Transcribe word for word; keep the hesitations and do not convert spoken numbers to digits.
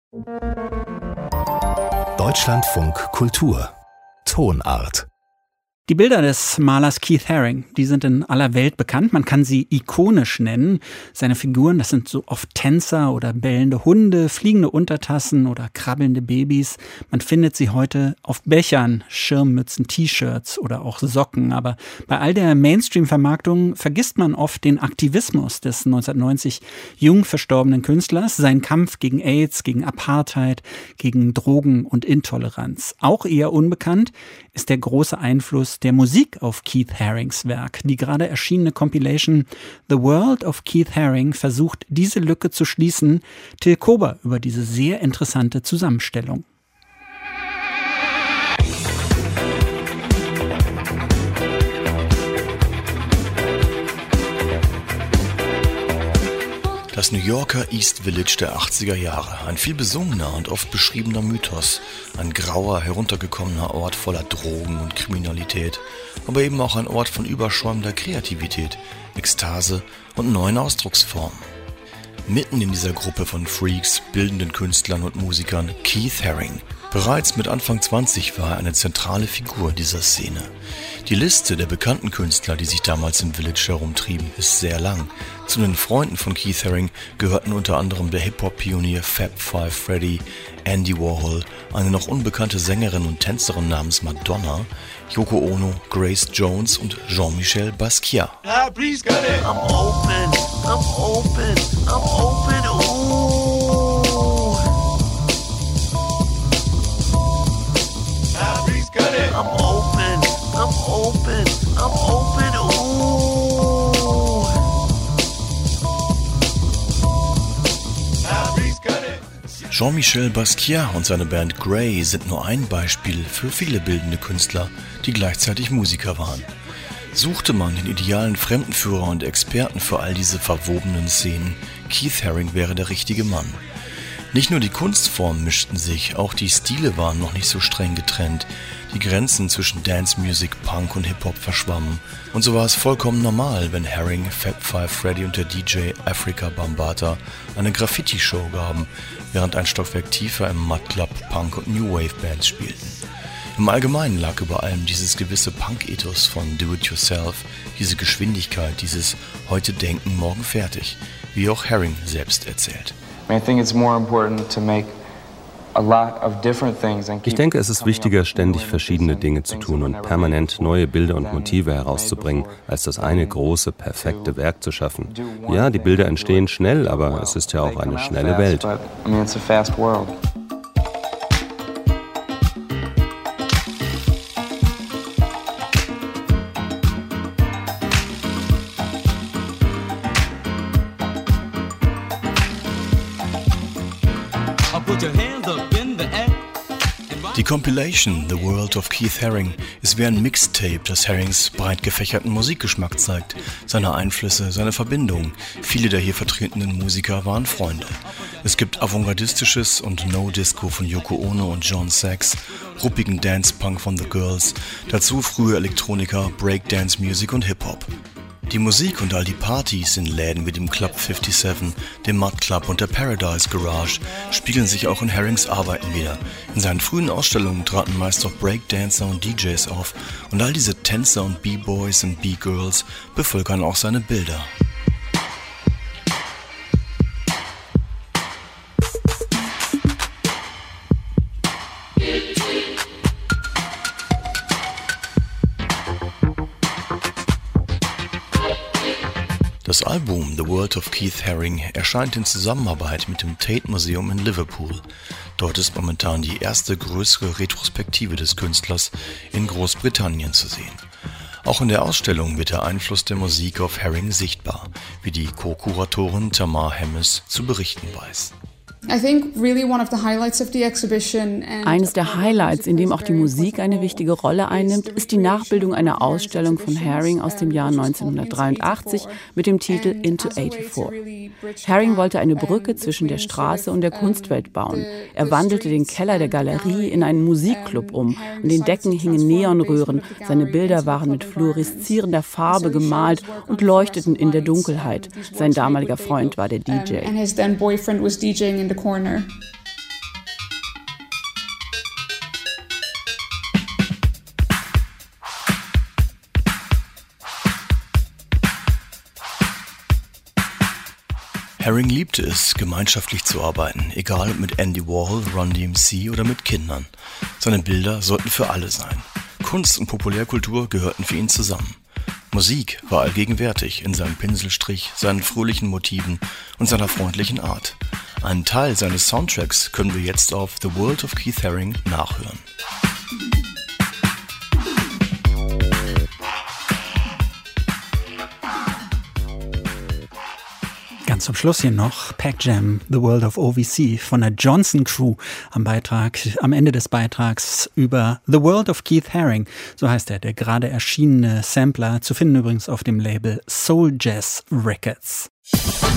Deutschlandfunk Kultur Tonart. Die Bilder des Malers Keith Haring, die sind in aller Welt bekannt. Man kann sie ikonisch nennen. Seine Figuren, das sind so oft Tänzer oder bellende Hunde, fliegende Untertassen oder krabbelnde Babys. Man findet sie heute auf Bechern, Schirmmützen, T-Shirts oder auch Socken. Aber bei all der Mainstream-Vermarktung vergisst man oft den Aktivismus des neunzehnhundertneunzig jung verstorbenen Künstlers, seinen Kampf gegen AIDS, gegen Apartheid, gegen Drogen und Intoleranz. Auch eher unbekannt ist der große Einfluss der Musik auf Keith Harings Werk. Die gerade erschienene Compilation The World of Keith Haring versucht, diese Lücke zu schließen. Till Kober über diese sehr interessante Zusammenstellung. Das New Yorker East Village der achtziger Jahre, ein viel besungener und oft beschriebener Mythos, ein grauer, heruntergekommener Ort voller Drogen und Kriminalität, aber eben auch ein Ort von überschäumender Kreativität, Ekstase und neuen Ausdrucksformen. Mitten in dieser Gruppe von Freaks, bildenden Künstlern und Musikern Keith Haring. Bereits mit Anfang zwanzig war er eine zentrale Figur dieser Szene. Die Liste der bekannten Künstler, die sich damals im Village herumtrieben, ist sehr lang. Zu den Freunden von Keith Haring gehörten unter anderem der Hip-Hop-Pionier Fab Five Freddy, Andy Warhol, eine noch unbekannte Sängerin und Tänzerin namens Madonna, Yoko Ono, Grace Jones und Jean-Michel Basquiat. Ah, please cut it. I'm open, I'm open, I'm open, ooh. Ah, please cut it. I'm open, I'm open, I'm open, ooh. Ah, please cut it. Jean-Michel Basquiat und seine Band Grey sind nur ein Beispiel für viele bildende Künstler, die gleichzeitig Musiker waren. Suchte man den idealen Fremdenführer und Experten für all diese verwobenen Szenen, Keith Haring wäre der richtige Mann. Nicht nur die Kunstformen mischten sich, auch die Stile waren noch nicht so streng getrennt. Die Grenzen zwischen Dance Music, Punk und Hip-Hop verschwammen. Und so war es vollkommen normal, wenn Haring, Fab Five Freddy und der D J Afrika Bambaataa eine Graffiti-Show gaben, während ein Stockwerk tiefer im Mud Club Punk- und New Wave-Bands spielten. Im Allgemeinen lag über allem dieses gewisse Punk-Ethos von Do-It-Yourself, diese Geschwindigkeit, dieses heute denken, morgen fertig, wie auch Haring selbst erzählt. Ich denke, es ist wichtiger, ständig verschiedene Dinge zu tun und permanent neue Bilder und Motive herauszubringen, als das eine große, perfekte Werk zu schaffen. Ja, die Bilder entstehen schnell, aber es ist ja auch eine schnelle Welt. Die Compilation The World of Keith Haring ist wie ein Mixtape, das Harings breit gefächerten Musikgeschmack zeigt, seine Einflüsse, seine Verbindungen. Viele der hier vertretenen Musiker waren Freunde. Es gibt avantgardistisches und No-Disco von Yoko Ono und John Sachs, ruppigen Dance-Punk von The Girls, dazu frühe Elektroniker, Breakdance-Music und Hip-Hop. Die Musik und all die Partys in Läden wie dem Club fünfundfünfzig, dem Mud Club und der Paradise Garage spiegeln sich auch in Harings Arbeiten wieder. In seinen frühen Ausstellungen traten meist auch Breakdancer und D Js auf und all diese Tänzer und B-Boys und B-Girls bevölkern auch seine Bilder. Das Album The World of Keith Haring erscheint in Zusammenarbeit mit dem Tate Museum in Liverpool. Dort ist momentan die erste größere Retrospektive des Künstlers in Großbritannien zu sehen. Auch in der Ausstellung wird der Einfluss der Musik auf Haring sichtbar, wie die Co-Kuratorin Tamar Hemmes zu berichten weiß. Eines der Highlights, in dem auch die Musik eine wichtige Rolle einnimmt, ist die Nachbildung einer Ausstellung von Haring aus dem Jahr neunzehnhundertdreiundachtzig mit dem Titel Into eighty-four. Haring wollte eine Brücke zwischen der Straße und der Kunstwelt bauen. Er wandelte den Keller der Galerie in einen Musikclub um. An den Decken hingen Neonröhren. Seine Bilder waren mit fluoreszierender Farbe gemalt und leuchteten in der Dunkelheit. Sein damaliger Freund war der D J. Corner. Haring liebte es, gemeinschaftlich zu arbeiten, egal ob mit Andy Warhol, Run D M C oder mit Kindern. Seine Bilder sollten für alle sein. Kunst und Populärkultur gehörten für ihn zusammen. Musik war allgegenwärtig in seinem Pinselstrich, seinen fröhlichen Motiven und seiner freundlichen Art. Einen Teil seines Soundtracks können wir jetzt auf The World of Keith Haring nachhören. Ganz zum Schluss hier noch Pac Jam, The World of O V C von der Johnson Crew am Beitrag, am Ende des Beitrags über The World of Keith Haring. So heißt er, der gerade erschienene Sampler, zu finden übrigens auf dem Label Soul Jazz Records.